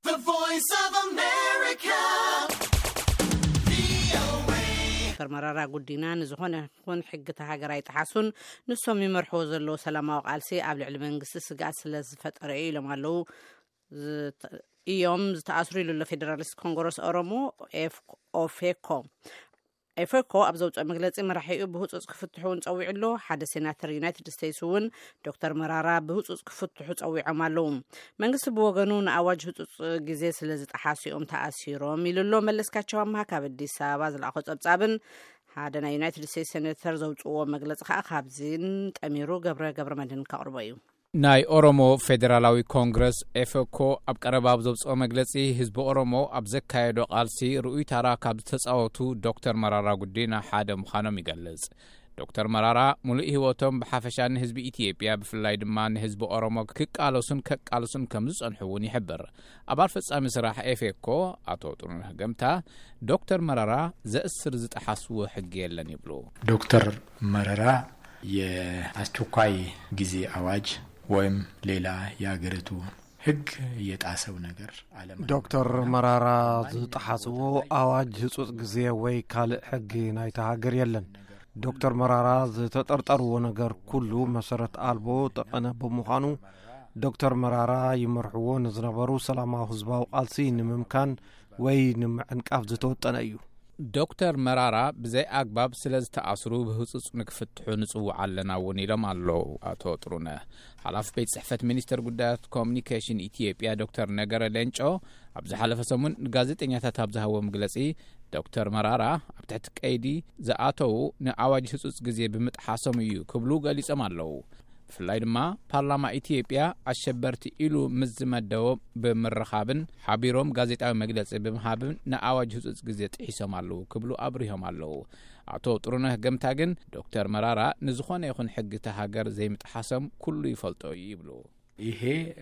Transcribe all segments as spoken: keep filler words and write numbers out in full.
The Voice of America. دكتور مرارا قدينا نزخون خون حقة هاجراي تحسن نسوم يمرحوز اللو سلامة وقالسي قبل علم انجلس سجاد سلز فترة لما لو يوم تأثري للفيدراليست كونغرس أورمو إف أوفيكو إفكو أبزوج مجلس مرحيو بهوس كفتحون أوي علو حد سيناتر يونايتد ستيتسون دكتور مرارا بهوس كفتحوس أوي عملهم من قصب وجنون أواجه جزيس لزت أحاسي أم تأثيرهم يللو ملس كاتشوام هكا بدي سابز الأخوت أبصابن هذا يونايتد ستيتس سيناتر زوج ومجلس خابزين تأميرو قبر قبر مدن كأربعيو ናይ ኦሮሞ ፌደራላዊ ኮንግረስ ኤፍኮ ኣብ ቀረባብ ዘውፅኦ መግለጺ ህዝቢ ኦሮሞ ኣብ ዘካየዶ ቃልሲ ርኡይ ታራ ካብ ዝተጻወቱ ዶክተር መራራ ጉዲና ሓደ ምዃኖም ይገልጽ። ዶክተር መራራ ሙሉእ ህይወቶም ብሓፈሻን ህዝቢ ኢትዮጵያ ብፍላይ ድማ ንህዝቢ ኦሮሞ ክቃለሱን ከቃለሱን ከም ዝጸንሑውን ይሕብር። ኣባል ፈጻሚ ስራሕ ኤፍኮ አቶ ጥሩነህ ገምታ ዶክተር መራራ ዘእስር ዝጠሓስዎ ሕጊ የለን ይብሉ። ዶክተር መራራ የአስቸኳይ ጊዜ አዋጅ ወይም ሌላ ያገረቱ ህግ የጣሰው ነገር አለም ዶክተር መራራ ዝጣሐስዎ አዋጅ ህጹጽ ጊዜ ወይ ካል ህግ ናይታ ሀገር የለን ዶክተር መራራ ዝተጠርጠርዎ ነገር ኩሉ መሰረት አልቦ ተቀነ በመሆኑ ዶክተር መራራ ይመርሕዎ ንዝነበሩ ሰላማዊ ህዝባዊ ቃልሲ ንምምካን ወይ ንምዕንቃፍ ዝተወጠነ እዩ። ዶክተር መራራ ብዘይ አግባብ ስለዝተአስሩ በህጹጽ ንክፍትሑ ንጽውዕ ኣለና እውን ኢሎም ኣለዉ። አቶ ጥሩነህ ሓላፊ ቤት ጽሕፈት ሚኒስትር ጉዳያት ኮሙኒኬሽን ኢትዮጵያ ዶክተር ነገረ ሌንጮ ኣብ ዝሓለፈ ሰሙን ንጋዜጠኛታት ኣብ ዝሃቦ መግለጺ ዶክተር መራራ ኣብ ትሕቲ ቀይዲ ዝኣተዉ ንኣዋጅ ህጹጽ ግዜ ብምጥሓሶም እዩ ክብሉ ገሊጾም ኣለዉ። ብፍላይ ድማ ፓርላማ ኢትዮጵያ አሸበርቲ ኢሉ ምዝመደቦ ብምርኻብን ሓቢሮም ጋዜጣዊ መግለጺ ብምሃብን ንኣዋጅ ህጹጽ ግዜ ጥሒሶም ኣለዉ ክብሉ አብሪሆም ኣለዉ። አቶ ጥሩነህ ገምታ ግን ዶክተር መራራ ንዝኾነ ይኹን ሕጊ ተሃገር ዘይምጥሓሶም ኩሉ ይፈልጦ ይብሉ። ይሄ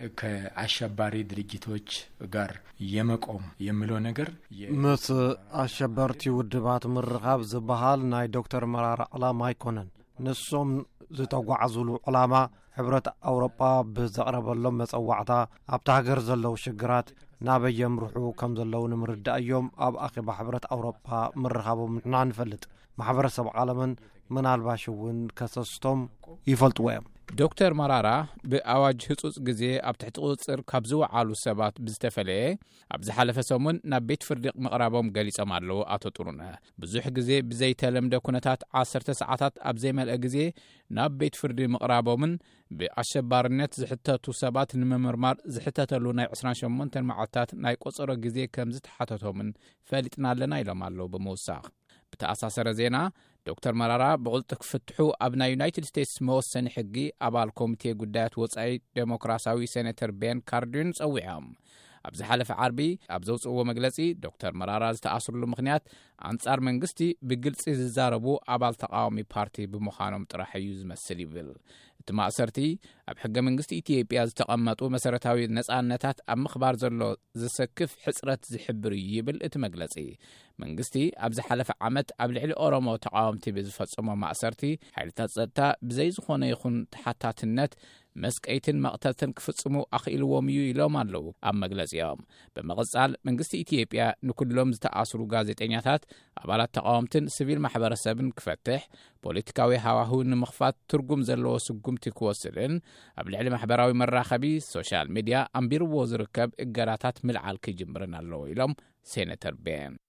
ከአሸባሪ ድርጅቶች ጋር የመቆም የሚለው ነገር ምስ አሸበርቲ ውድባት ምርኻብ ዝበሃል ናይ ዶክተር መራራ ዓላማ አይኮነን ንሶም ዝተጓዓዙሉ ዕላማ ሕብረት አውሮፓ ብዘቕረበሎም መጸዋዕታ ኣብታ ሃገር ዘለው ሽግራት ናበየምርሑ ከም ዘለው ንምርዳእ እዮም ኣብ ኣኼባ ሕብረት አውሮፓ ምርኻቦም ንሕና ንፈልጥ ማሕበረሰብ ዓለምን ምናልባሽ እውን ከሰስቶም ይፈልጥዎ እዮም። ዶክተር መራራ ብኣዋጅ ህጹጽ ግዜ ኣብ ትሕቲ ቁጽር ካብ ዝወዓሉ ሰባት ብዝተፈለየ ኣብ ዝሓለፈ ሰሙን ናብ ቤት ፍርዲ ምቕራቦም ገሊጾም ኣለዉ። አቶ ጥሩነህ ብዙሕ ግዜ ብዘይተለምደ ኩነታት ዓሰርተ ሰዓታት ኣብ ዘይመልአ ግዜ ናብ ቤት ፍርዲ ምቕራቦምን ብኣሸባርነት ዝሕተቱ ሰባት ንምምርማር ዝሕተተሉ ናይ عشرين وثمانية መዓልታት ናይ ቆጽሮ ግዜ ከም ዝተሓተቶምን ፈሊጥና ኣለና ኢሎም ኣለዉ። ብምውሳኽ بتأساسر زينا دكتور مرارا بقولت كفتحو أبناء يونايتد ستيتس موسن حقي أبال كوميتي قدات وصعي ديمقراصاوي سيناتر بين كاردينز أويهم أبز حلف عربي أبزوز أو مجلسي دكتور مرارا تأثر له مخنيات أنصار منجستي بجلس الزاربو أبال تقاومي بارتي بمخانم ترحيوز مسليفيل تما أسرتي أبحق منجستي إثيوبيا تقمطوا مسارتاوي نصانتات أم مخبار زلو زسكف حسرة زحبري يبل اتمجلسي منجستي أبز حلف عمت قبل على أورمو تقاومتي بزفتسمو ما أسرتي حيلتات زتا بزي زخونه يخون تحتات النت مسكيتن مقتلتن كفصمو أخيلوهم يلوم ኣለዉ ኣብ መግለጺኦም በመቀጻል መንግስቲ ኢትዮጵያ ንኩሎም ዝተኣስሩ ጋዜጠኛታት ኣባላት ተቃውምትን ሲቪል ማሕበረሰብን ክፈትሕ ፖለቲካዊ ሃዋህው ንምኽፋት ትርጉም ዘለዎ ስጉምቲ ክወስድን ኣብ ልዕሊ ማሕበራዊ መራኸቢ ሶሻል ሚድያ ኣንቢርዎ ዝርከብ እገራታት ምልዓል ክጅምርን ኣለዉ ኢሎም ሴኔተር ቤን